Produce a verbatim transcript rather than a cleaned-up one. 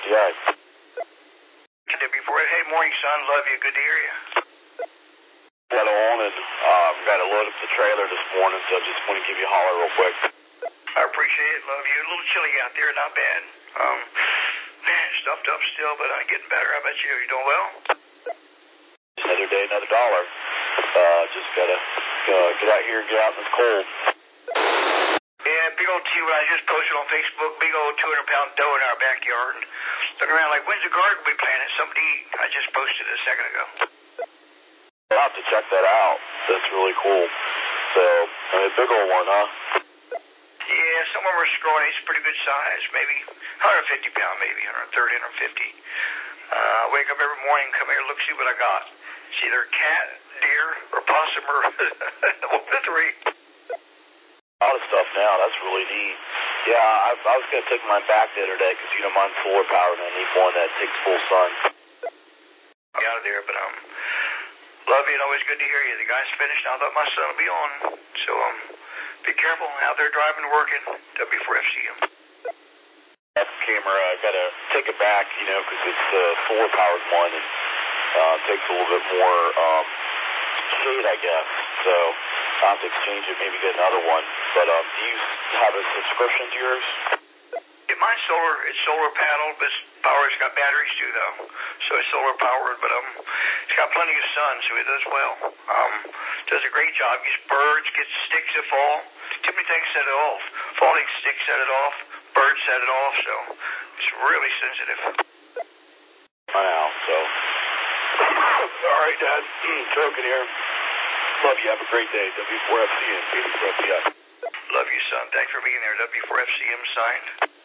Yeah. W four, hey, morning, son. Love you. Good to hear you. Got on and um, got to load up the trailer this morning, so I just want to give you a holler real quick. I appreciate it. Love you. A little chilly out there, not bad. Um, man, stuffed up still, but I'm getting better. How about you? You doing well? Another day, another dollar. Uh, just got to uh, get out here and get out in this cold. Yeah, big old T, what I just posted on Facebook, big old two hundred pound doe in our backyard. And looking around like, when's the garden we planted? Somebody I just posted a second ago. I'll have to check that out. That's really cool. So, I mean, big old one, huh? Yeah, some of them are scrolling. It's a pretty good size, maybe one hundred fifty pound, maybe one hundred thirty, one hundred fifty. Uh, I wake up every morning, come here, look, see what I got. It's either a cat, deer, or possum, or one of the three. A lot of stuff now. That's really neat. Yeah, I, I was going to take mine back the other day because, you know, mine's solar powered and I need one that takes full sun. Get out of there, but um, love you and always good to hear you. The guy's finished. I thought my son will be on. So um, be careful out there driving and working. W four F C M. That camera, I got to take it back, you know, because it's a solar powered one and uh, takes a little bit more um, shade, I guess. So I'll have to exchange it, maybe get another one. But um, do you have a subscription to yours? Yeah, mine's solar. It's solar panel, but it's power. It's got batteries too, though. So it's solar powered, but um, it's got plenty of sun, so it does well. Um, does a great job. Gets birds, gets sticks that fall. Too many things set it off. Falling sticks set it off. Birds set it off. So it's really sensitive. Wow. So, all right, Dad. Joking here. Love you. Have a great day. W four F C M. W four F C M. Love you, son. Thanks for being there. W four F C M signed.